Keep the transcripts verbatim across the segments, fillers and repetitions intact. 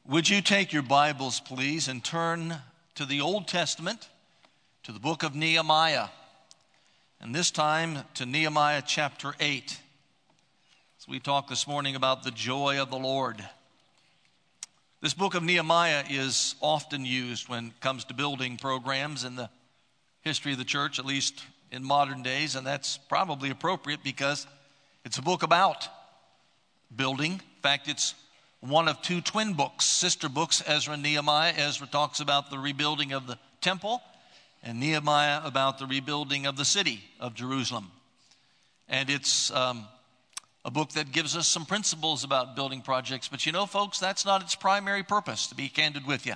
Would you take your Bibles, please, and turn to the Old Testament, to the book of Nehemiah, and this time to Nehemiah chapter eight. As we talk this morning about the joy of the Lord. This book of Nehemiah is often used when it comes to building programs in the history of the church, at least in modern days, and that's probably appropriate because it's a book about building. In fact, it's one of two twin books, sister books, Ezra and Nehemiah. Ezra talks about the rebuilding of the temple, and Nehemiah about the rebuilding of the city of Jerusalem. And it's um, a book that gives us some principles about building projects. But you know, folks, that's not its primary purpose, to be candid with you.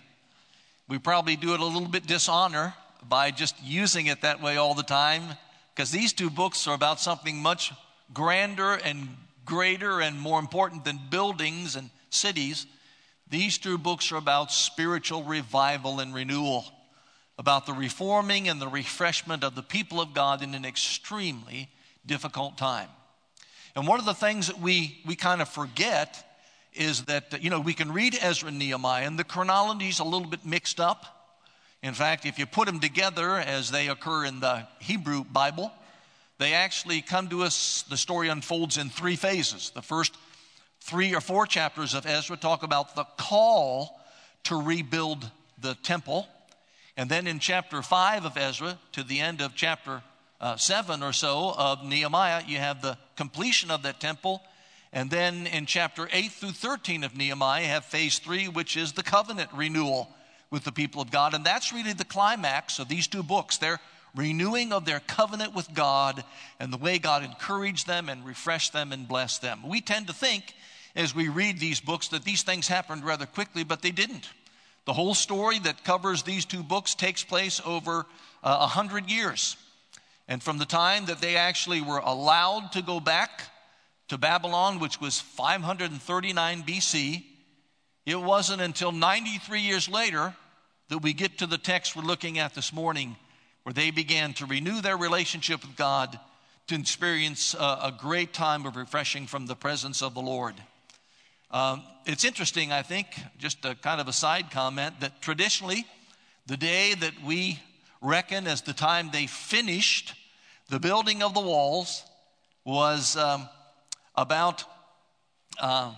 We probably do it a little bit dishonor by just using it that way all the time, because these two books are about something much grander and greater and more important than buildings and cities. These two books are about spiritual revival and renewal, about the reforming and the refreshment of the people of God in an extremely difficult time. And one of the things that we, we kind of forget is that, you know, we can read Ezra and Nehemiah, and the chronology is a little bit mixed up. In fact, if you put them together as they occur in the Hebrew Bible, they actually come to us, the story unfolds in three phases. The first three or four chapters of Ezra talk about the call to rebuild the temple. And then in chapter five of Ezra to the end of chapter uh, seven or so of Nehemiah, you have the completion of that temple. And then in chapter eight through thirteen of Nehemiah, you have phase three, which is the covenant renewal with the people of God. And that's really the climax of these two books. They're renewing of their covenant with God and the way God encouraged them and refreshed them and blessed them. We tend to think as we read these books that these things happened rather quickly, but they didn't. The whole story that covers these two books takes place over a uh, hundred years. And from the time that they actually were allowed to go back to Babylon, which was five hundred thirty-nine B C, it wasn't until ninety-three years later that we get to the text we're looking at this morning, where they began to renew their relationship with God, to experience a, a great time of refreshing from the presence of the Lord. Um, it's interesting, I think, just a kind of a side comment, that traditionally the day that we reckon as the time they finished the building of the walls was um, about uh,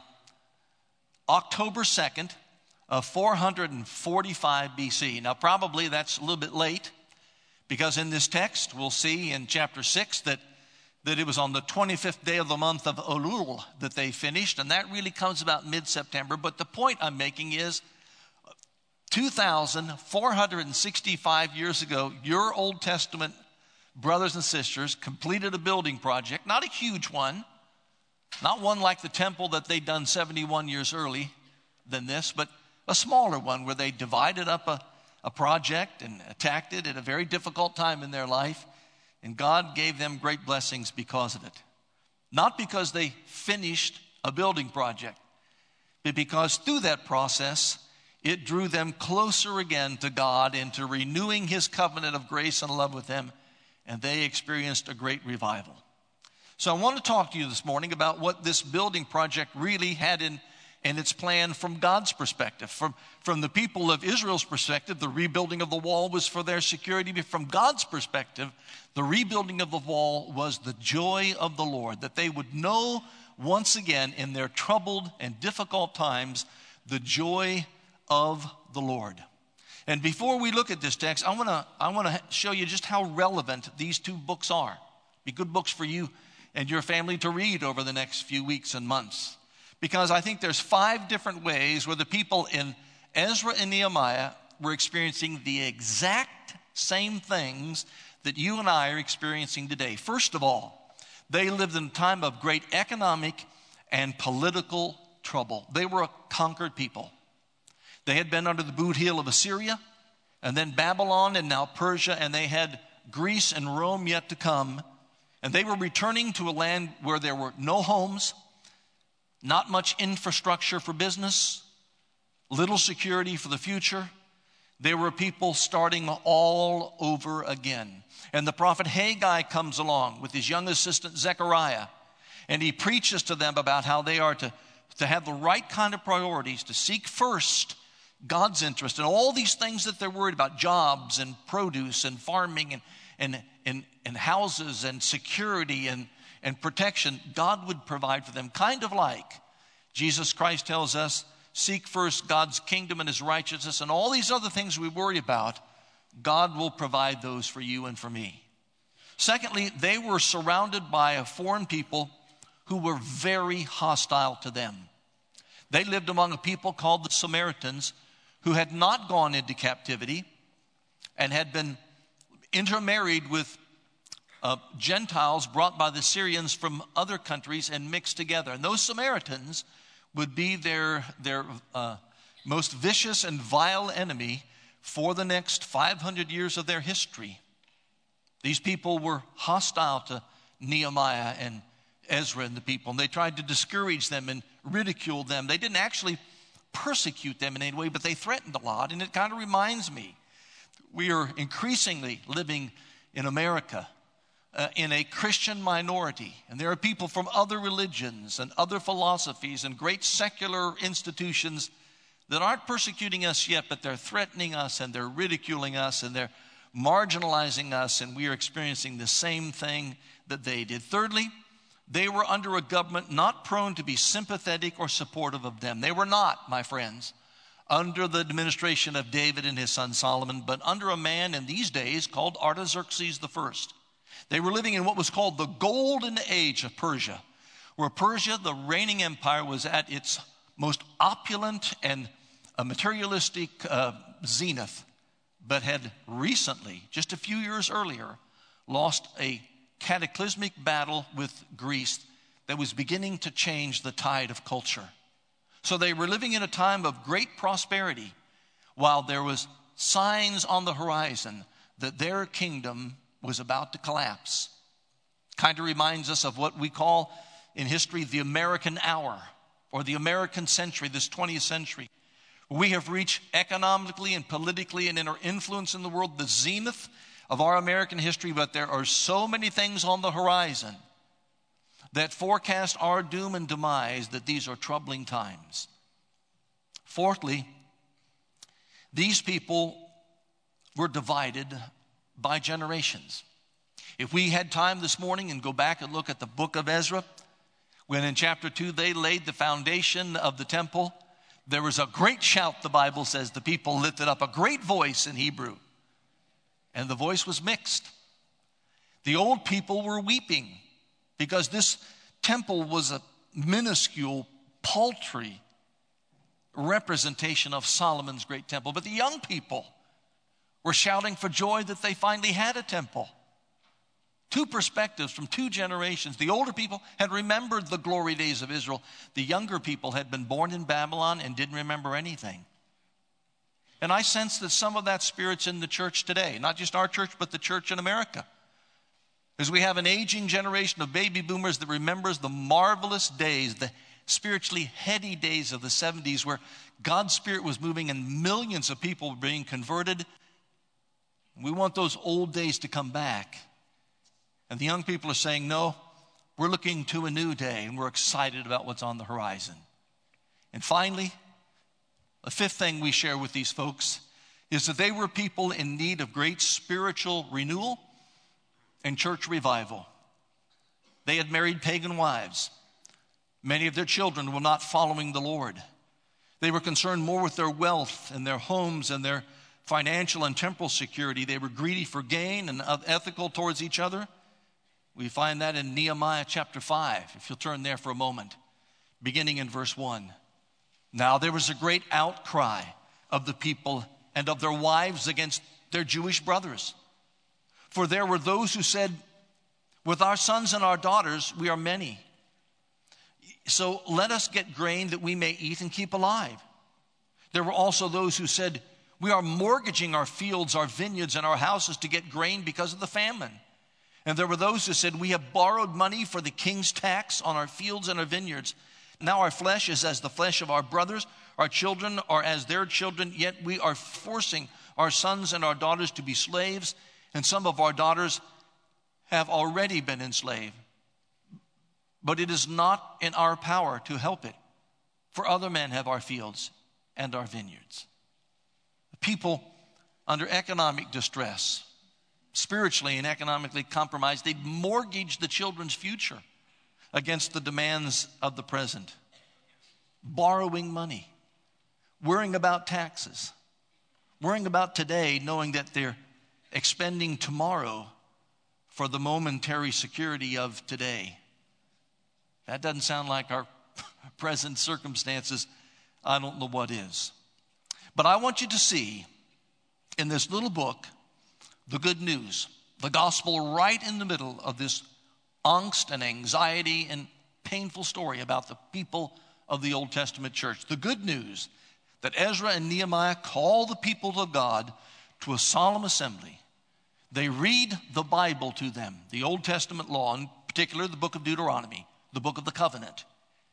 October second of four hundred forty-five B C. Now, probably that's a little bit late, because in this text we'll see in chapter six that that it was on the twenty-fifth day of the month of Elul that they finished, and that really comes about mid-September. But the point I'm making is two thousand four hundred sixty-five years ago, your Old Testament brothers and sisters completed a building project, not a huge one, not one like the temple that they'd done seventy-one years early than this, but a smaller one where they divided up a, a project and attacked it at a very difficult time in their life. And God gave them great blessings because of it. Not because they finished a building project, but because through that process, it drew them closer again to God and to renewing His covenant of grace and love with them. And they experienced a great revival. So I want to talk to you this morning about what this building project really had in And its plan from God's perspective. From, from the people of Israel's perspective, the rebuilding of the wall was for their security. But from God's perspective, the rebuilding of the wall was the joy of the Lord, that they would know once again in their troubled and difficult times the joy of the Lord. And before we look at this text, I want to I want to show you just how relevant these two books are. Be good books for you and your family to read over the next few weeks and months. Because I think there's five different ways where the people in Ezra and Nehemiah were experiencing the exact same things that you and I are experiencing today. First of all, they lived in a time of great economic and political trouble. They were a conquered people. They had been under the boot heel of Assyria, and then Babylon, and now Persia, and they had Greece and Rome yet to come. And they were returning to a land where there were no homes, not much infrastructure for business, little security for the future. They were people starting all over again. And the prophet Haggai comes along with his young assistant Zechariah, and he preaches to them about how they are to to have the right kind of priorities, to seek first God's interest and all these things that they're worried about, jobs and produce and farming and, and, and, and houses and security and, and protection, God would provide for them. Kind of like Jesus Christ tells us, seek first God's kingdom and his righteousness, and all these other things we worry about, God will provide those for you and for me. Secondly, they were surrounded by a foreign people who were very hostile to them. They lived among a people called the Samaritans, who had not gone into captivity and had been intermarried with uh, Gentiles brought by the Syrians from other countries and mixed together. And those Samaritans would be their, their uh, most vicious and vile enemy for the next five hundred years of their history. These people were hostile to Nehemiah and Ezra and the people, and they tried to discourage them and ridicule them. They didn't actually persecute them in any way, but they threatened a lot. And it kind of reminds me, we are increasingly living in America uh, in a Christian minority, and there are people from other religions and other philosophies and great secular institutions that aren't persecuting us yet, but they're threatening us and they're ridiculing us and they're marginalizing us, and we are experiencing the same thing that they did. Thirdly, they were under a government not prone to be sympathetic or supportive of them. They were not, my friends, under the administration of David and his son Solomon, but under a man in these days called Artaxerxes the First. They were living in what was called the golden age of Persia, where Persia, the reigning empire, was at its most opulent and uh, materialistic uh, zenith, but had recently, just a few years earlier, lost a cataclysmic battle with Greece that was beginning to change the tide of culture. So they were living in a time of great prosperity, while there was signs on the horizon that their kingdom was about to collapse. Kind of reminds us of what we call in history the American hour, or the American century, this twentieth century. We have reached economically and politically and in our influence in the world the zenith of our American history, but there are so many things on the horizon that forecast our doom and demise that these are troubling times. Fourthly, these people were divided by generations. If we had time this morning and go back and look at the book of Ezra, when in chapter two they laid the foundation of the temple, there was a great shout, the Bible says. The people lifted up a great voice in Hebrew, and the voice was mixed. The old people were weeping because this temple was a minuscule, paltry representation of Solomon's great temple. But the young people were shouting for joy that they finally had a temple. Two perspectives from two generations. The older people had remembered the glory days of Israel. The younger people had been born in Babylon and didn't remember anything. And I sense that some of that spirit's in the church today. Not just our church, but the church in America. As we have an aging generation of baby boomers that remembers the marvelous days, the spiritually heady days of the seventies, where God's Spirit was moving and millions of people were being converted. We want those old days to come back. And the young people are saying, no, we're looking to a new day, and we're excited about what's on the horizon. And finally, the fifth thing we share with these folks is that they were people in need of great spiritual renewal and church revival. They had married pagan wives. Many of their children were not following the Lord. They were concerned more with their wealth and their homes and their financial and temporal security. They were greedy for gain and unethical towards each other. We find that in Nehemiah chapter five, if you'll turn there for a moment, beginning in verse one. Now there was a great outcry of the people and of their wives against their Jewish brothers. For there were those who said, with our sons and our daughters, we are many. So let us get grain that we may eat and keep alive. There were also those who said, we are mortgaging our fields, our vineyards, and our houses to get grain because of the famine. And there were those who said, we have borrowed money for the king's tax on our fields and our vineyards. Now our flesh is as the flesh of our brothers, our children are as their children, yet we are forcing our sons and our daughters to be slaves, and some of our daughters have already been enslaved. But it is not in our power to help it. for other men have our fields and our vineyards. The people under economic distress, spiritually and economically compromised, they mortgaged the children's future against the demands of the present, borrowing money, worrying about taxes, worrying about today, knowing that they're expending tomorrow for the momentary security of today. That doesn't sound like our present circumstances. I don't know what is. But I want you to see in this little book the good news, the gospel right in the middle of this angst and anxiety and painful story about the people of the Old Testament church. The good news that Ezra and Nehemiah call the people of God to a solemn assembly. They read the Bible to them, the Old Testament law, in particular the book of Deuteronomy, the book of the covenant.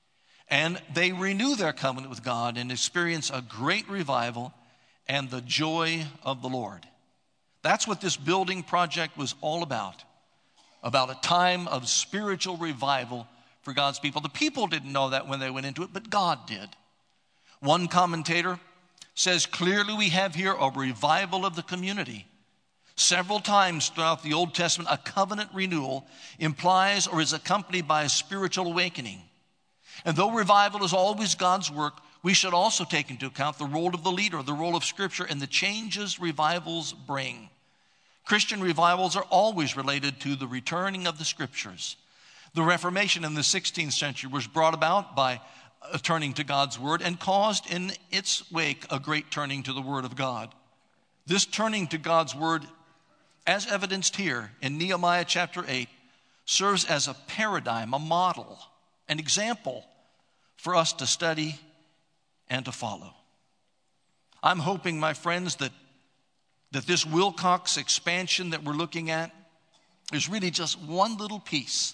And they renew their covenant with God and experience a great revival and the joy of the Lord. That's what this building project was all about, about a time of spiritual revival for God's people. The people didn't know that when they went into it, but God did. One commentator says, clearly we have here a revival of the community. Several times throughout the Old Testament, a covenant renewal implies or is accompanied by a spiritual awakening. And though revival is always God's work, we should also take into account the role of the leader, the role of Scripture, and the changes revivals bring. Christian revivals are always related to the returning of the Scriptures. The Reformation in the sixteenth century was brought about by a turning to God's Word and caused in its wake a great turning to the Word of God. This turning to God's Word, as evidenced here in Nehemiah chapter eight, serves as a paradigm, a model, an example for us to study and to follow. I'm hoping, my friends, that, that this Wilcox expansion that we're looking at is really just one little piece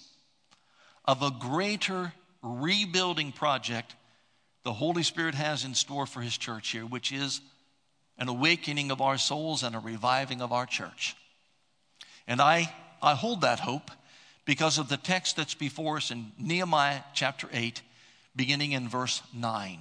of a greater rebuilding project the Holy Spirit has in store for His church here, which is an awakening of our souls and a reviving of our church. And I, I hold that hope because of the text that's before us in Nehemiah chapter eight, beginning in verse nine.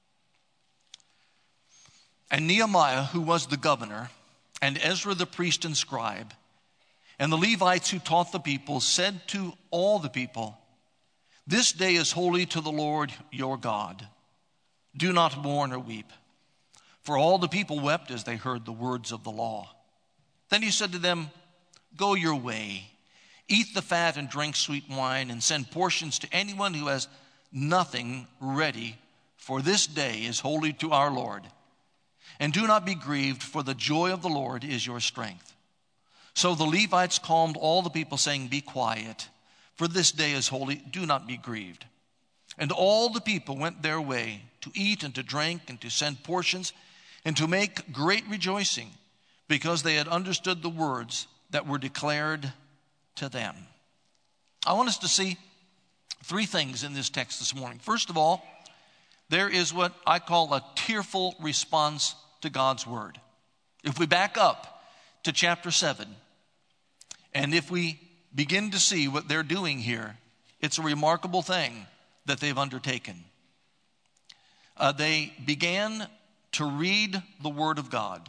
And Nehemiah, who was the governor, and Ezra the priest and scribe, and the Levites who taught the people, said to all the people, "This day is holy to the Lord your God. Do not mourn or weep." For all the people wept as they heard the words of the law. Then he said to them, "Go your way, eat the fat and drink sweet wine, and send portions to anyone who has nothing ready, for this day is holy to our Lord. And do not be grieved, for the joy of the Lord is your strength." So the Levites calmed all the people, saying, "Be quiet, for this day is holy, do not be grieved." And all the people went their way to eat and to drink and to send portions and to make great rejoicing, because they had understood the words that were declared to them. I want us to see three things in this text this morning. First of all, there is what I call a tearful response to God's word. If we back up to chapter seven, and if we begin to see what they're doing here, it's a remarkable thing that they've undertaken. Uh, they began to read the word of God.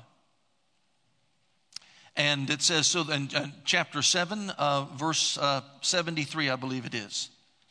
And it says, so in uh, chapter seven, uh, verse uh, seventy-three, I believe it is.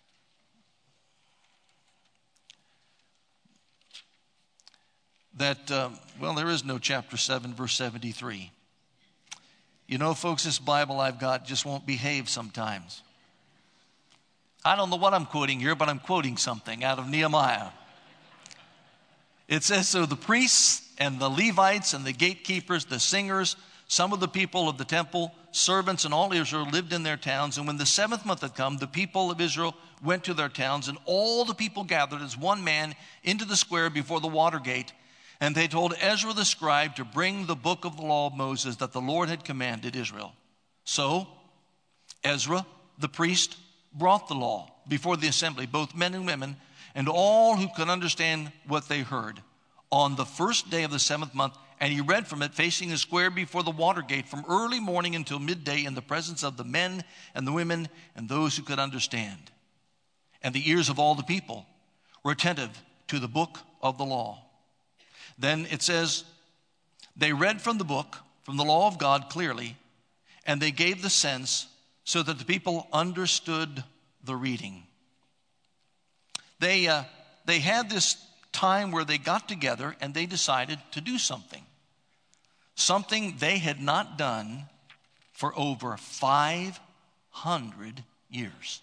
That, uh, well, there is no chapter seven, verse seventy-three. You know, folks, this Bible I've got just won't behave sometimes. I don't know what I'm quoting here, but I'm quoting something out of Nehemiah. It says, so the priests and the Levites and the gatekeepers, the singers, some of the people of the temple, servants, and all Israel lived in their towns. And when the seventh month had come, the people of Israel went to their towns, and all the people gathered as one man into the square before the water gate. And they told Ezra the scribe to bring the book of the law of Moses that the Lord had commanded Israel. So Ezra the priest brought the law before the assembly, both men and women, and all who could understand what they heard, on the first day of the seventh month. And he read from it, facing the square before the water gate, from early morning until midday, in the presence of the men and the women and those who could understand. And the ears of all the people were attentive to the book of the law. Then it says, they read from the book, from the law of God clearly, and they gave the sense so that the people understood the reading. They, uh, they had this time where they got together and they decided to do something. Something they had not done for over five hundred years.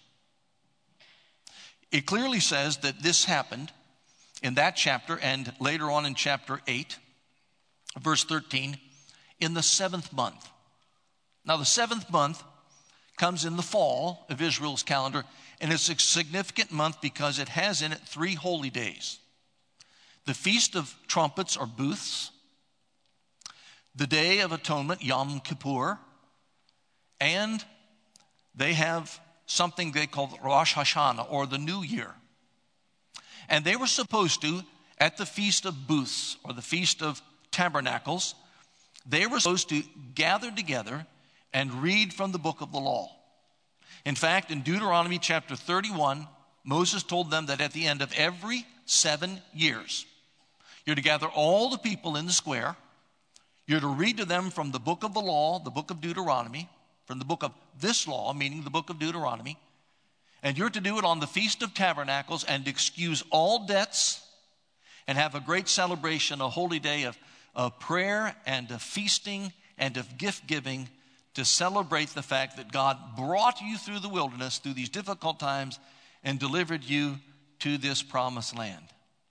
It clearly says that this happened in that chapter and later on in chapter eight, verse thirteen, in the seventh month. Now the seventh month comes in the fall of Israel's calendar, and it's a significant month because it has in it three holy days. The Feast of Trumpets or Booths, the Day of Atonement, Yom Kippur, and they have something they call Rosh Hashanah, or the New Year. And they were supposed to, at the Feast of Booths, or the Feast of Tabernacles, they were supposed to gather together and read from the book of the law. In fact, in Deuteronomy chapter thirty-one, Moses told them that at the end of every seven years, you're to gather all the people in the square. You're to read to them from the book of the law, the book of Deuteronomy, from the book of this law, meaning the book of Deuteronomy. And you're to do it on the Feast of Tabernacles and excuse all debts and have a great celebration, a holy day of, of prayer and of feasting and of gift giving to celebrate the fact that God brought you through the wilderness, through these difficult times, and delivered you to this promised land.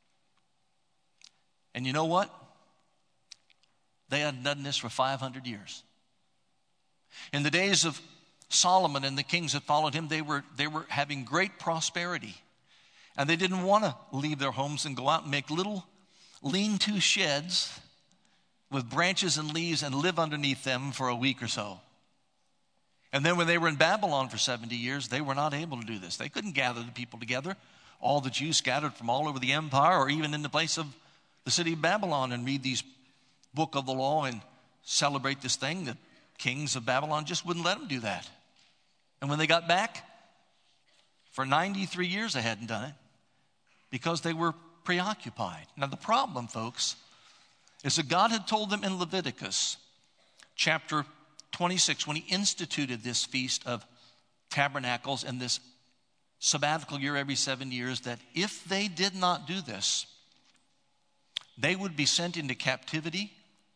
And you know what? They had done this for five hundred years. In the days of Solomon and the kings that followed him, they were, they were having great prosperity. And they didn't want to leave their homes and go out and make little lean-to sheds with branches and leaves and live underneath them for a week or so. And then when they were in Babylon for seventy years, they were not able to do this. They couldn't gather the people together, all the Jews scattered from all over the empire or even in the place of the city of Babylon, and read these book of the law and celebrate this thing. The kings of Babylon just wouldn't let them do that. And when they got back, for ninety-three years they hadn't done it because they were preoccupied. Now the problem, folks, is that God had told them in Leviticus chapter twenty-six, when he instituted this Feast of Tabernacles and this sabbatical year every seven years, that if they did not do this, they would be sent into captivity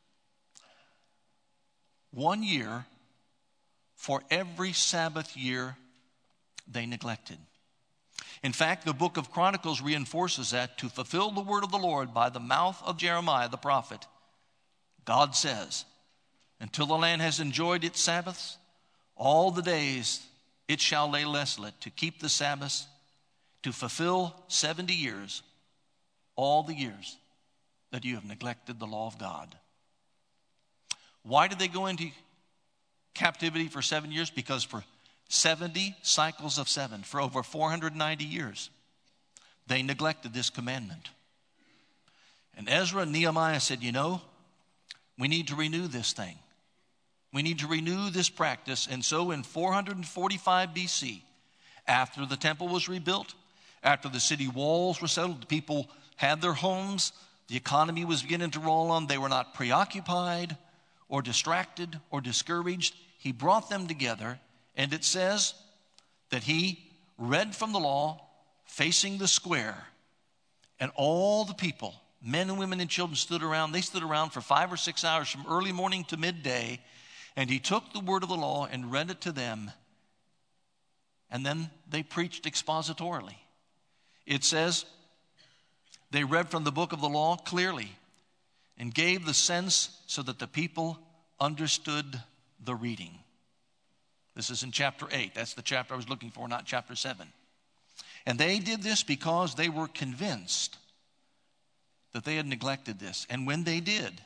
one year for every Sabbath year they neglected. In fact, the book of Chronicles reinforces that to fulfill the word of the Lord by the mouth of Jeremiah the prophet. God says, until the land has enjoyed its Sabbaths, all the days it shall lay desolate to keep the Sabbaths, to fulfill seventy years, all the years that you have neglected the law of God. Why did they go into captivity for seven years? Because for seventy cycles of seven, for over four hundred ninety years, they neglected this commandment. And Ezra and Nehemiah said, you know, we need to renew this thing. We need to renew this practice. And so in four hundred forty-five B C, after the temple was rebuilt, after the city walls were settled, the people had their homes, the economy was beginning to roll on, they were not preoccupied or distracted or discouraged. He brought them together, and it says that he read from the law facing the square, and all the people, men and women and children, stood around. They stood around for five or six hours from early morning to midday, and he took the word of the law and read it to them, and then they preached expositorily. It says they read from the book of the law clearly and gave the sense so that the people understood the reading. This is in chapter eight. That's the chapter I was looking for, not chapter seven. And they did this because they were convinced that they had neglected this. And when they did,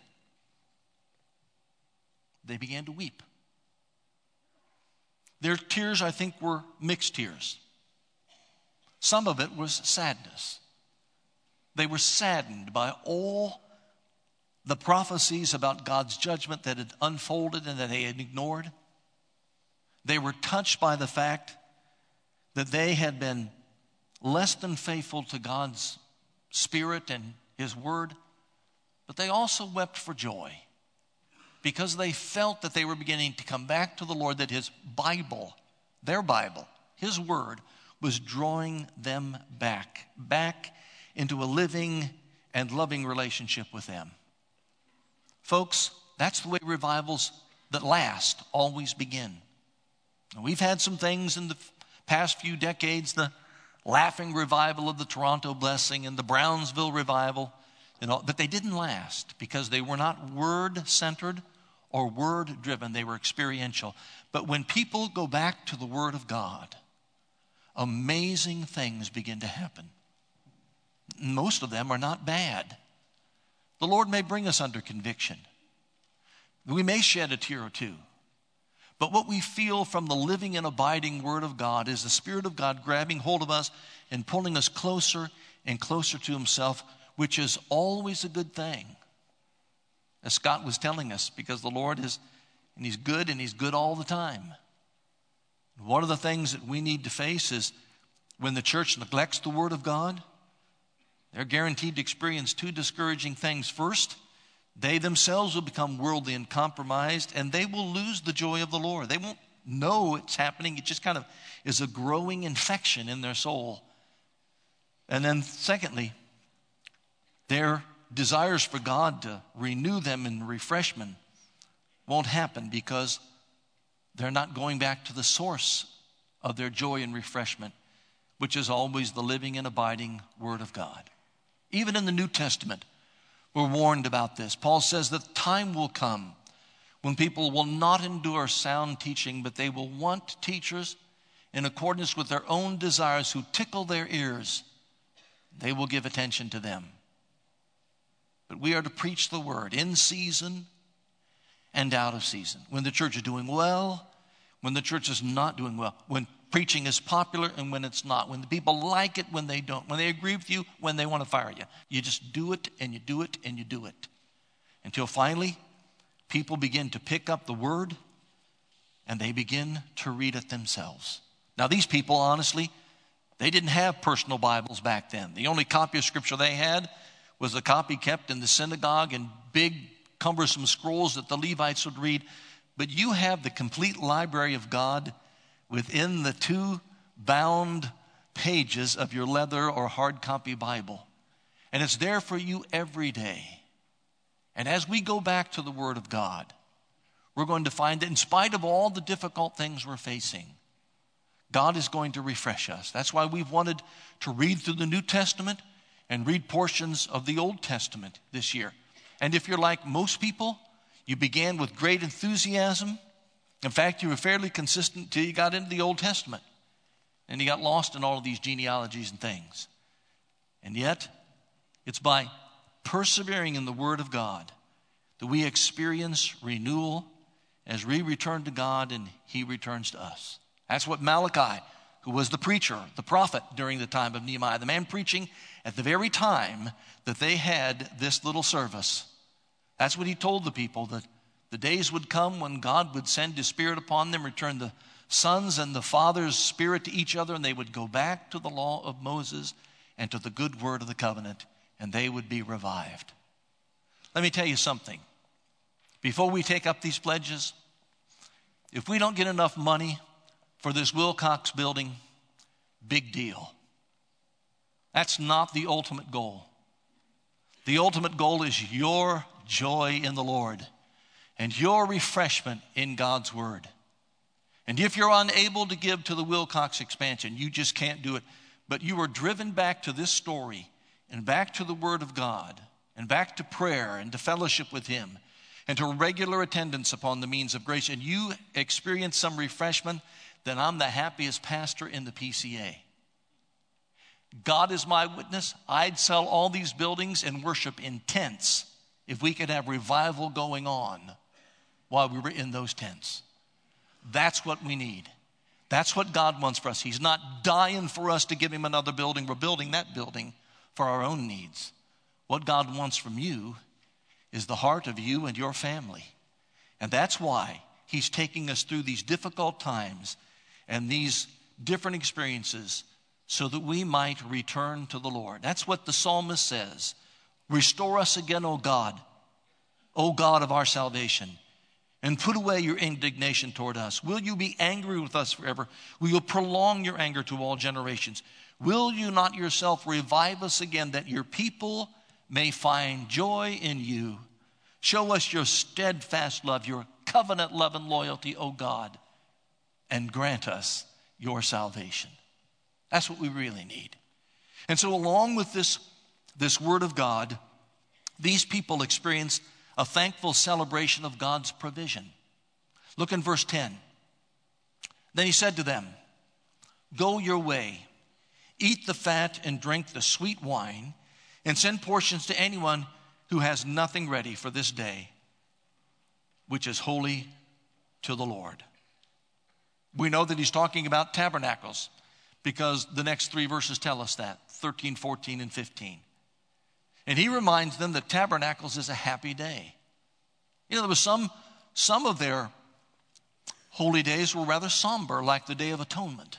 they began to weep. Their tears, I think, were mixed tears. Some of it was sadness. They were saddened by all the prophecies about God's judgment that had unfolded and that they had ignored. They were touched by the fact that they had been less than faithful to God's Spirit and His Word, but they also wept for joy because they felt that they were beginning to come back to the Lord, that His Bible, their Bible, His Word, was drawing them back, back into a living and loving relationship with them. Folks, that's the way revivals that last always begin. We've had some things in the past few decades, the laughing revival of the Toronto Blessing and the Brownsville revival, you know, but they didn't last because they were not word-centered or word-driven. They were experiential. But when people go back to the Word of God, amazing things begin to happen. Most of them are not bad. The Lord may bring us under conviction. We may shed a tear or two. But what we feel from the living and abiding Word of God is the Spirit of God grabbing hold of us and pulling us closer and closer to Himself, which is always a good thing. As Scott was telling us, because the Lord is, and He's good, and He's good all the time. One of the things that we need to face is when the church neglects the Word of God, they're guaranteed to experience two discouraging things. First, they themselves will become worldly and compromised, and they will lose the joy of the Lord. They won't know it's happening. It just kind of is a growing infection in their soul. And then secondly, their desires for God to renew them in refreshment won't happen because they're not going back to the source of their joy and refreshment, which is always the living and abiding Word of God. Even in the New Testament, we're warned about this. Paul says that time will come when people will not endure sound teaching, but they will want teachers in accordance with their own desires who tickle their ears. They will give attention to them. But we are to preach the Word in season and out of season. When the church is doing well, when the church is not doing well, when preaching is popular and when it's not, when the people like it, when they don't, when they agree with you, when they want to fire you. You just do it and you do it and you do it. Until finally, people begin to pick up the Word and they begin to read it themselves. Now these people, honestly, they didn't have personal Bibles back then. The only copy of Scripture they had was a copy kept in the synagogue in big, cumbersome scrolls that the Levites would read. But you have the complete library of God within the two bound pages of your leather or hard copy Bible. And it's there for you every day. And as we go back to the Word of God, we're going to find that in spite of all the difficult things we're facing, God is going to refresh us. That's why we've wanted to read through the New Testament and read portions of the Old Testament this year. And if you're like most people, you began with great enthusiasm. In fact, you were fairly consistent until you got into the Old Testament. And you got lost in all of these genealogies and things. And yet, it's by persevering in the Word of God that we experience renewal as we return to God and He returns to us. That's what Malachi, who was the preacher, the prophet during the time of Nehemiah, the man preaching at the very time that they had this little service. That's what he told the people, that the days would come when God would send His Spirit upon them, return the sons and the fathers' spirit to each other, and they would go back to the law of Moses and to the good word of the covenant, and they would be revived. Let me tell you something. Before we take up these pledges, if we don't get enough money for this Wilcox building, big deal. That's not the ultimate goal. The ultimate goal is your joy in the Lord and your refreshment in God's Word. And if you're unable to give to the Wilcox expansion, you just can't do it, but you are driven back to this story and back to the Word of God and back to prayer and to fellowship with Him and to regular attendance upon the means of grace, and you experience some refreshment, then I'm the happiest pastor in the P C A. God is my witness. I'd sell all these buildings and worship in tents if we could have revival going on while we were in those tents. That's what we need. That's what God wants for us. He's not dying for us to give Him another building. We're building that building for our own needs. What God wants from you is the heart of you and your family. And that's why He's taking us through these difficult times and these different experiences so that we might return to the Lord. That's what the psalmist says. Restore us again, O God, O God of our salvation, and put away your indignation toward us. Will you be angry with us forever? Will you prolong your anger to all generations? Will you not yourself revive us again, that your people may find joy in you? Show us your steadfast love, your covenant love and loyalty, O God, and grant us your salvation. That's what we really need. And so along with this, this word of God, these people experienced a thankful celebration of God's provision. Look in verse ten. Then he said to them, go your way, eat the fat and drink the sweet wine, and send portions to anyone who has nothing ready for this day, which is holy to the Lord. We know that he's talking about tabernacles because the next three verses tell us that, thirteen, fourteen, and fifteen. And he reminds them that tabernacles is a happy day. You know, there was some, some of their holy days were rather somber, like the Day of Atonement.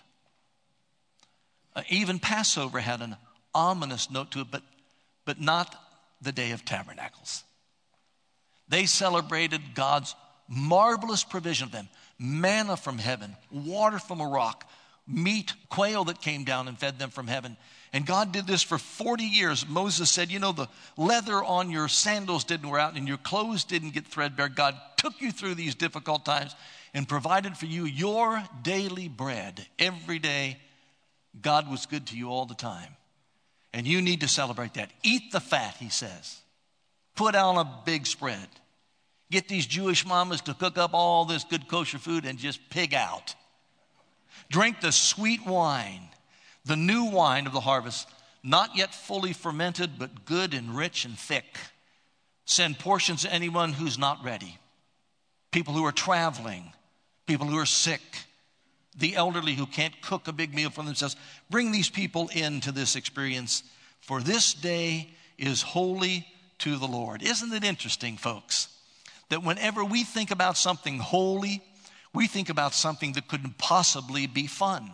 Uh, even Passover had an ominous note to it, but, but not the Day of Tabernacles. They celebrated God's marvelous provision of them. Manna from heaven, water from a rock, meat, quail that came down and fed them from heaven. And God did this for forty years. Moses said, you know, the leather on your sandals didn't wear out and your clothes didn't get threadbare. God took you through these difficult times and provided for you your daily bread. Every day, God was good to you all the time. And you need to celebrate that. Eat the fat, he says. Put on a big spread. Get these Jewish mamas to cook up all this good kosher food and just pig out. Drink the sweet wine, the new wine of the harvest, not yet fully fermented, but good and rich and thick. Send portions to anyone who's not ready. People who are traveling, people who are sick, the elderly who can't cook a big meal for themselves. Bring these people into this experience, for this day is holy to the Lord. Isn't it interesting, folks, that whenever we think about something holy, we think about something that couldn't possibly be fun.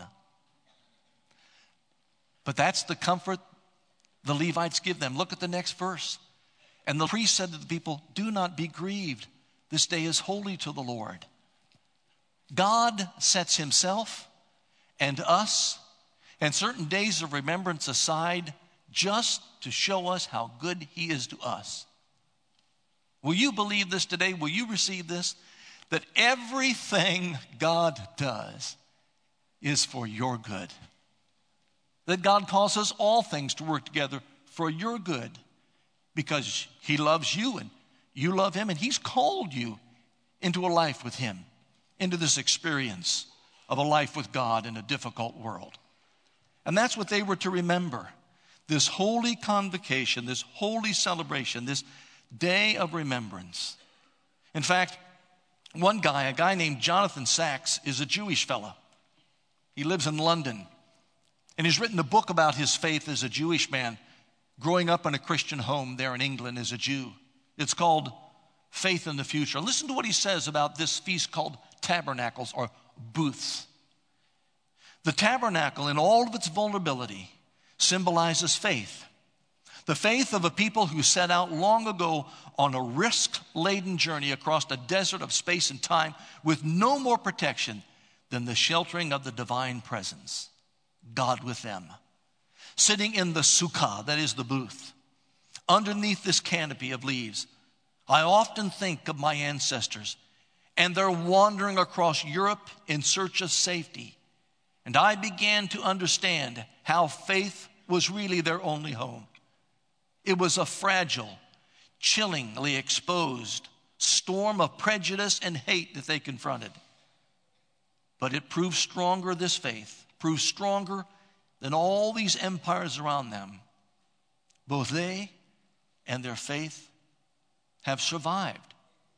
But that's the comfort the Levites give them. Look at the next verse. And the priest said to the people, do not be grieved. This day is holy to the Lord. God sets himself and us and certain days of remembrance aside just to show us how good he is to us. Will you believe this today? Will you receive this? That everything God does is for your good. That God causes all things to work together for your good because he loves you and you love him, and he's called you into a life with him, into this experience of a life with God in a difficult world. And that's what they were to remember. This holy convocation, this holy celebration, this day of remembrance. In fact, one guy, a guy named Jonathan Sacks, is a Jewish fellow. He lives in London. And he's written a book about his faith as a Jewish man, growing up in a Christian home there in England as a Jew. It's called Faith in the Future. Listen to what he says about this feast called tabernacles or booths. The tabernacle in all of its vulnerability symbolizes faith. The faith of a people who set out long ago on a risk-laden journey across a desert of space and time with no more protection than the sheltering of the divine presence, God with them. Sitting in the sukkah, that is the booth, underneath this canopy of leaves, I often think of my ancestors, and they're wandering across Europe in search of safety. And I began to understand how faith was really their only home. It was a fragile, chillingly exposed storm of prejudice and hate that they confronted. But it proved stronger, this faith, proved stronger than all these empires around them. Both they and their faith have survived.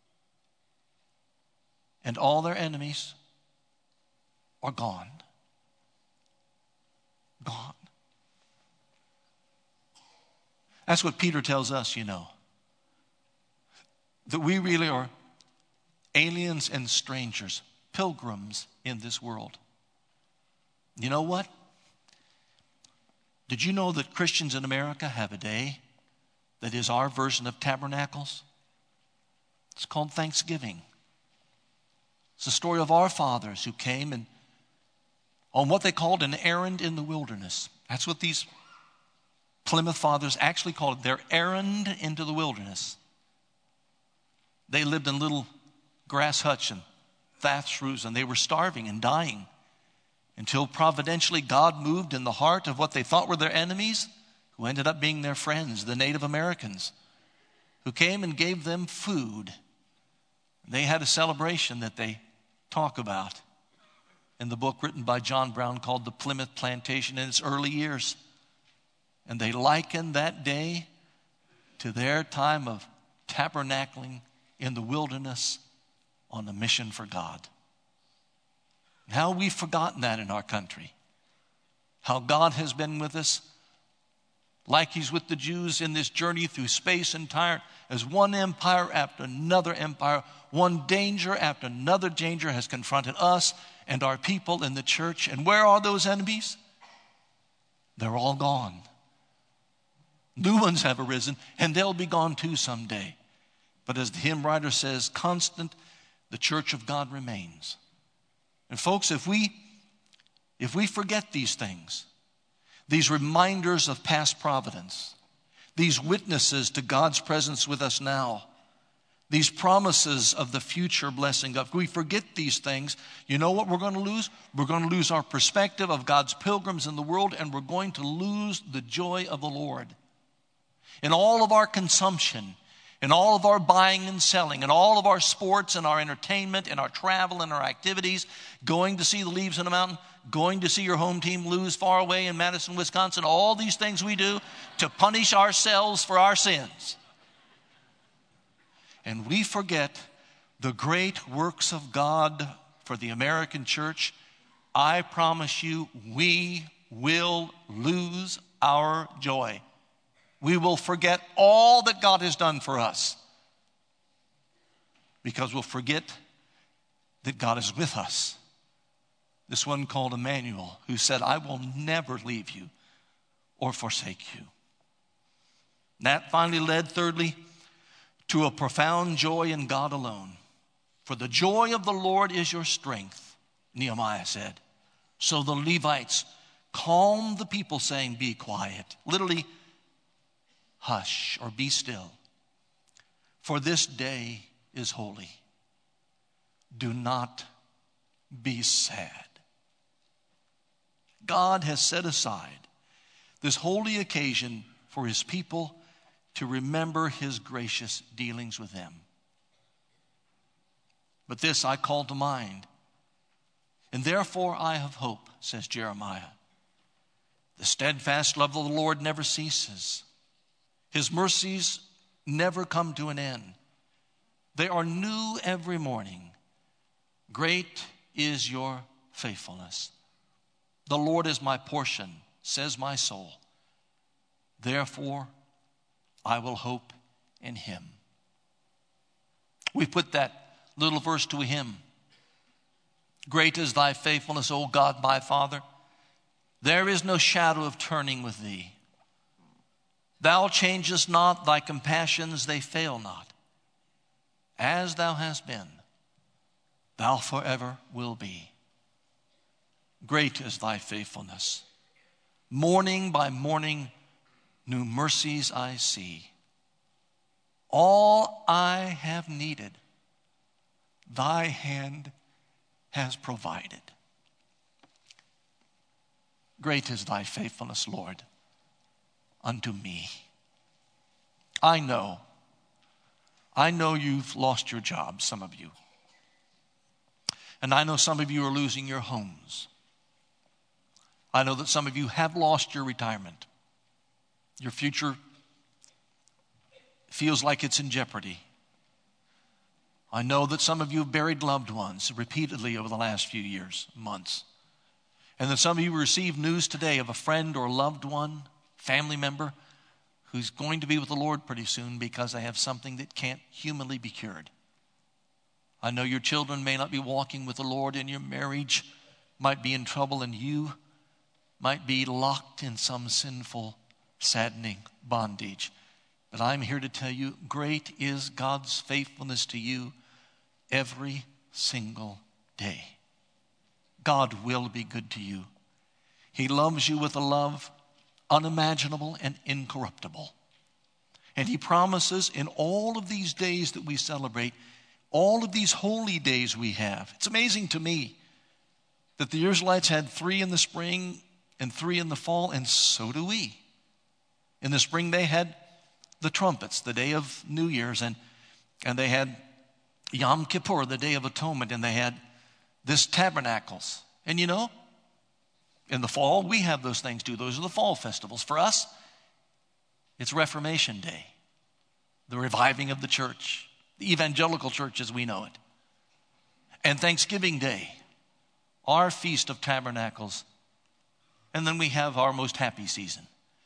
And all their enemies are gone. Gone. That's what Peter tells us, you know. That we really are aliens and strangers, pilgrims in this world. You know what? Did you know that Christians in America have a day that is our version of tabernacles? It's called Thanksgiving. It's the story of our fathers who came and on what they called an errand in the wilderness. That's what these Plymouth fathers actually called it, their errand into the wilderness. They lived in little grass huts and thatched roofs, and they were starving and dying until providentially God moved in the heart of what they thought were their enemies, who ended up being their friends, the Native Americans, who came and gave them food. They had a celebration that they talk about in the book written by John Brown called The Plymouth Plantation in its early years. And they likened that day to their time of tabernacling in the wilderness on a mission for God. How we've forgotten that in our country. How God has been with us like he's with the Jews in this journey through space and time, as one empire after another empire, one danger after another danger has confronted us and our people in the church. And where are those enemies? They're all gone. New ones have arisen, and they'll be gone too someday. But as the hymn writer says, constant, the church of God remains. And folks, if we, if we forget these things, these reminders of past providence, these witnesses to God's presence with us now, these promises of the future blessing of, if we forget these things, you know what we're going to lose? We're going to lose our perspective of God's pilgrims in the world, and we're going to lose the joy of the Lord. In all of our consumption, in all of our buying and selling, in all of our sports and our entertainment and our travel and our activities, going to see the leaves on the mountain, going to see your home team lose far away in Madison, Wisconsin, all these things we do to punish ourselves for our sins. And we forget the great works of God for the American church. I promise you, we will lose our joy. We will forget all that God has done for us because we'll forget that God is with us. This one called Emmanuel, who said, I will never leave you or forsake you. And that finally led, thirdly, to a profound joy in God alone. For the joy of the Lord is your strength, Nehemiah said. So the Levites calmed the people, saying, be quiet. Literally, hush or be still. For this day is holy. Do not be sad. God has set aside this holy occasion for his people to remember his gracious dealings with them. But this I call to mind, and therefore I have hope, says Jeremiah. The steadfast love of the Lord never ceases. His mercies never come to an end. They are new every morning. Great is your faithfulness. The Lord is my portion, says my soul. Therefore, I will hope in him. We put that little verse to a hymn. Great is thy faithfulness, O God, my Father. There is no shadow of turning with thee. Thou changest not, thy compassions, they fail not. As thou hast been, thou forever will be. Great is thy faithfulness. Morning by morning, new mercies I see. All I have needed, thy hand has provided. Great is thy faithfulness, Lord, unto me. I know, I know you've lost your jobs, some of you. And I know some of you are losing your homes. I know that some of you have lost your retirement. Your future feels like it's in jeopardy. I know that some of you have buried loved ones repeatedly over the last few years, months. And that some of you received news today of a friend or loved one, family member, who's going to be with the Lord pretty soon because they have something that can't humanly be cured. I know your children may not be walking with the Lord, and your marriage might be in trouble, and you might be locked in some sinful, saddening bondage. But I'm here to tell you, great is God's faithfulness to you every single day. God will be good to you. He loves you with a love unimaginable and incorruptible. And he promises in all of these days that we celebrate, all of these holy days we have. It's amazing to me that the Israelites had three in the spring and three in the fall, and so do we. In the spring they had the trumpets, the day of New Year's, and, and they had Yom Kippur, the Day of Atonement, and they had this Tabernacles. And you know, in the fall, we have those things too. Those are the fall festivals. For us, it's Reformation Day, the reviving of the church, the evangelical church as we know it. And Thanksgiving Day, our Feast of Tabernacles. And then we have our most happy season,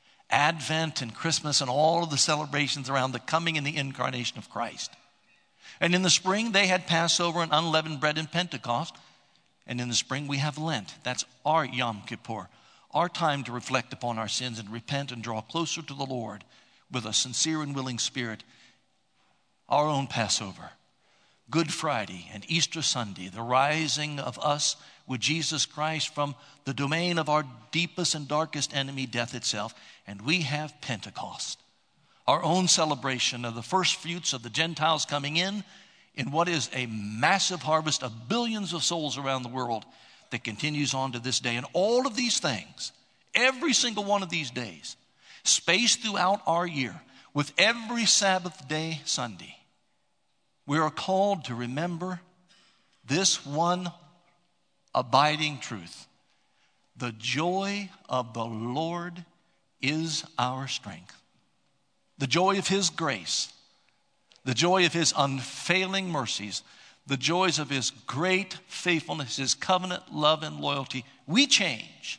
Advent and Christmas and all of the celebrations around the coming and the incarnation of Christ. And in the spring, they had Passover and unleavened bread and Pentecost. And in the spring, we have Lent. That's our Yom Kippur, our time to reflect upon our sins and repent and draw closer to the Lord with a sincere and willing spirit. Our own Passover, Good Friday, and Easter Sunday, the rising of us with Jesus Christ from the domain of our deepest and darkest enemy, death itself. And we have Pentecost, our own celebration of the first fruits of the Gentiles coming in, in what is a massive harvest of billions of souls around the world that continues on to this day. And all of these things, every single one of these days, spaced throughout our year, with every Sabbath day Sunday, we are called to remember this one abiding truth. The joy of the Lord is our strength. The joy of his grace, the joy of his unfailing mercies, the joys of his great faithfulness, his covenant love and loyalty. We change.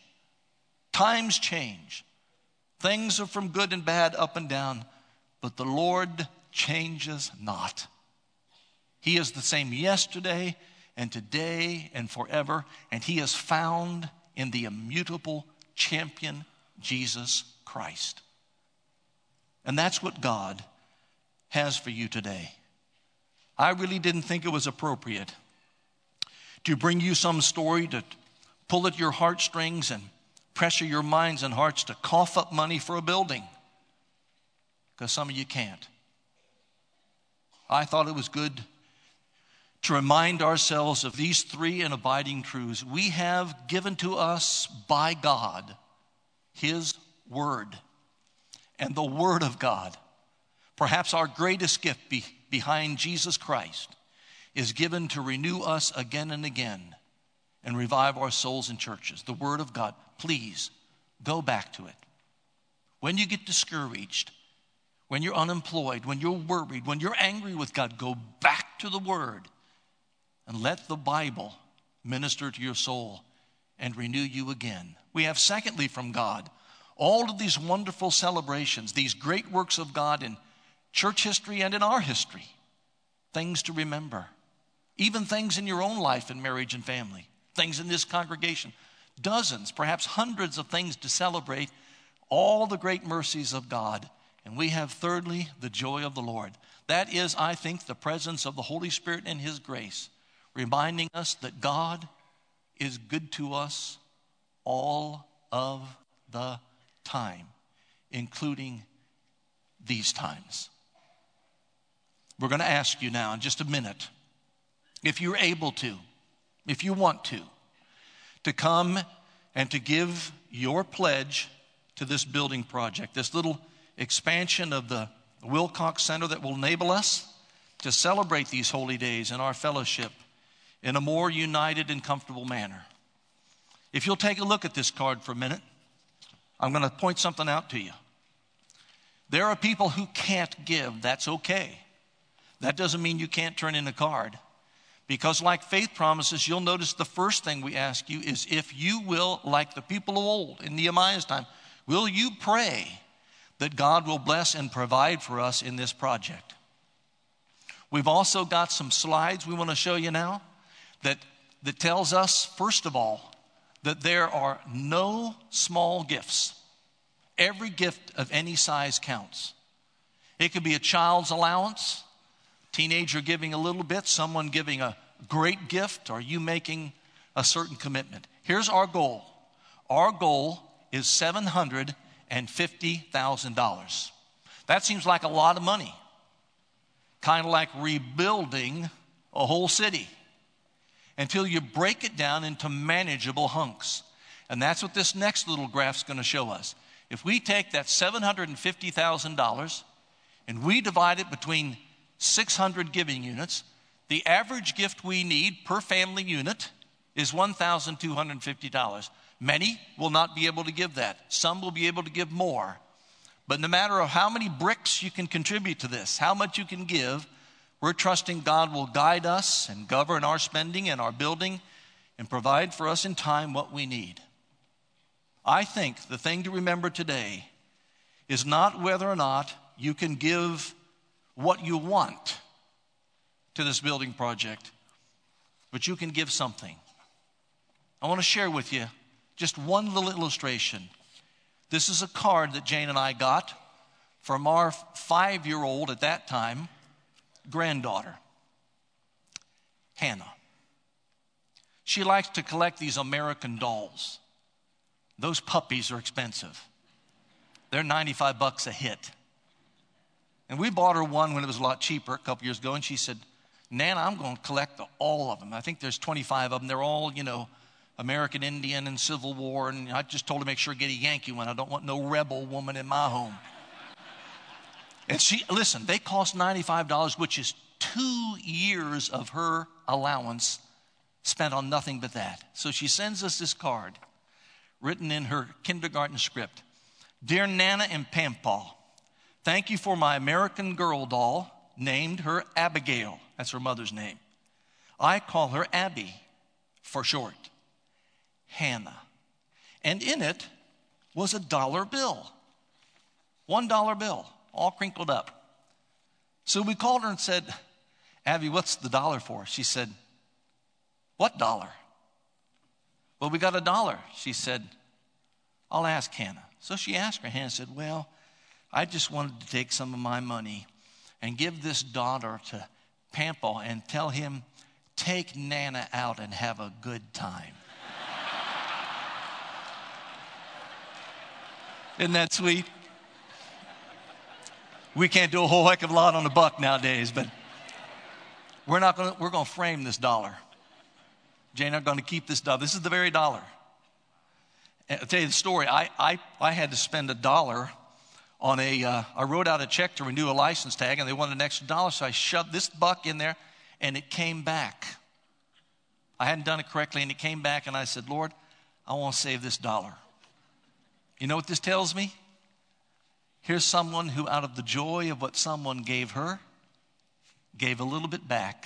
Times change. Things are from good and bad, up and down, but the Lord changes not. He is the same yesterday and today and forever, and he is found in the immutable champion, Jesus Christ. And that's what God has for you today. I really didn't think it was appropriate to bring you some story to pull at your heartstrings and pressure your minds and hearts to cough up money for a building, because some of you can't. I thought it was good to remind ourselves of these three and abiding truths. We have given to us by God his word, and the word of God, perhaps our greatest gift be, behind Jesus Christ, is given to renew us again and again and revive our souls and churches. The word of God. Please go back to it. When you get discouraged, when you're unemployed, when you're worried, when you're angry with God, go back to the word and let the Bible minister to your soul and renew you again. We have, secondly, from God, all of these wonderful celebrations, these great works of God in church history and in our history, things to remember, even things in your own life in marriage and family, things in this congregation, dozens, perhaps hundreds of things to celebrate, all the great mercies of God. And we have, thirdly, the joy of the Lord. That is, I think, the presence of the Holy Spirit and his grace, reminding us that God is good to us all of the time, including these times. We're going to ask you now in just a minute, if you're able to, if you want to, to come and to give your pledge to this building project, this little expansion of the Wilcox Center that will enable us to celebrate these holy days in our fellowship in a more united and comfortable manner. If you'll take a look at this card for a minute, I'm going to point something out to you. There are people who can't give. That's okay. That doesn't mean you can't turn in a card. Because like faith promises, you'll notice the first thing we ask you is if you will, like the people of old in Nehemiah's time, will you pray that God will bless and provide for us in this project? We've also got some slides we want to show you now that, that tells us, first of all, that there are no small gifts. Every gift of any size counts. It could be a child's allowance, teenager giving a little bit, someone giving a great gift, or you making a certain commitment. Here's our goal. Our goal is seven hundred fifty thousand dollars. That seems like a lot of money. Kind of like rebuilding a whole city until you break it down into manageable hunks. And that's what this next little graph's going to show us. If we take that seven hundred fifty thousand dollars and we divide it between six hundred giving units, the average gift we need per family unit is one thousand two hundred fifty dollars. Many will not be able to give that. Some will be able to give more. But no matter how many bricks you can contribute to this, how much you can give, we're trusting God will guide us and govern our spending and our building and provide for us in time what we need. I think the thing to remember today is not whether or not you can give what you want to this building project, but you can give something. I want to share with you just one little illustration. This is a card that Jane and I got from our five-year-old at that time granddaughter, Hannah. She likes to collect these American dolls. Those puppies are expensive. They're ninety-five bucks a hit. And we bought her one when it was a lot cheaper a couple years ago, and she said, Nana, I'm going to collect all of them. I think there's twenty-five of them. They're all, you know, American Indian and Civil War, and I just told her to make sure to get a Yankee one. I don't want no rebel woman in my home. And she, listen, they cost ninety-five dollars, which is two years of her allowance spent on nothing but that. So she sends us this card written in her kindergarten script. Dear Nana and Pampaw, thank you for my American Girl doll, named her Abigail. That's her mother's name. I call her Abby for short. Hannah. And in it was a dollar bill. One dollar bill, all crinkled up. So we called her and said, Abby, what's the dollar for? She said, what dollar? Well, we got a dollar. She said, I'll ask Hannah. So she asked her. Hannah said, well, I just wanted to take some of my money and give this dollar to Pampaw and tell him, take Nana out and have a good time. Isn't that sweet? We can't do a whole heck of a lot on a buck nowadays, but we're not going to, we're going to frame this dollar. Jane and I are going to keep this dollar. This is the very dollar. And I'll tell you the story. I, I, I had to spend a dollar on a, uh, I wrote out a check to renew a license tag, and they wanted an extra dollar, so I shoved this buck in there, and it came back. I hadn't done it correctly, and it came back, and I said, Lord, I want to save this dollar. You know what this tells me? Here's someone who, out of the joy of what someone gave her, gave a little bit back.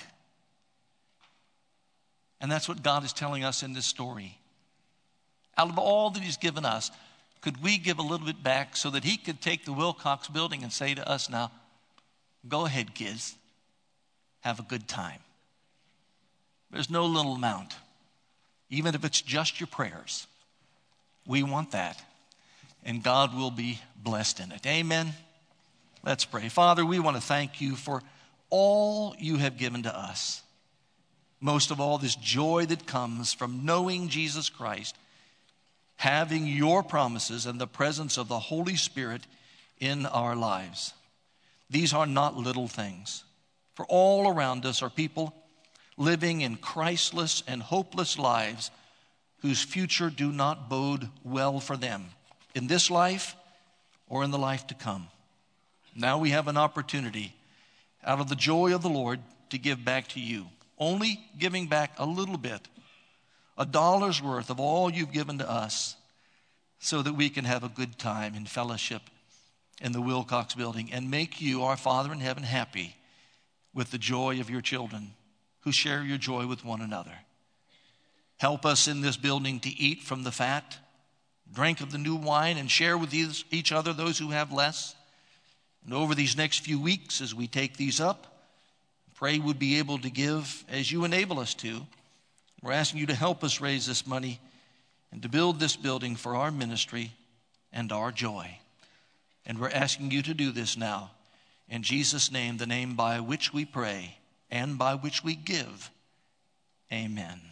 And that's what God is telling us in this story. Out of all that he's given us, could we give a little bit back so that he could take the Wilcox building and say to us now, go ahead, kids, have a good time. There's no little amount. Even if it's just your prayers, we want that. And God will be blessed in it. Amen. Let's pray. Father, we want to thank you for all you have given to us. Most of all, this joy that comes from knowing Jesus Christ, having your promises and the presence of the Holy Spirit in our lives. These are not little things. For all around us are people living in Christless and hopeless lives whose future do not bode well for them in this life or in the life to come. Now we have an opportunity out of the joy of the Lord to give back to you. Only giving back a little bit, a dollar's worth of all you've given to us, so that we can have a good time in fellowship in the Wilcox building and make you, our Father in heaven, happy with the joy of your children who share your joy with one another. Help us in this building to eat from the fat, drink of the new wine, and share with each other those who have less. And over these next few weeks, as we take these up, pray we'd be able to give as you enable us to. We're asking you to help us raise this money and to build this building for our ministry and our joy. And we're asking you to do this now. In Jesus' name, the name by which we pray and by which we give. Amen.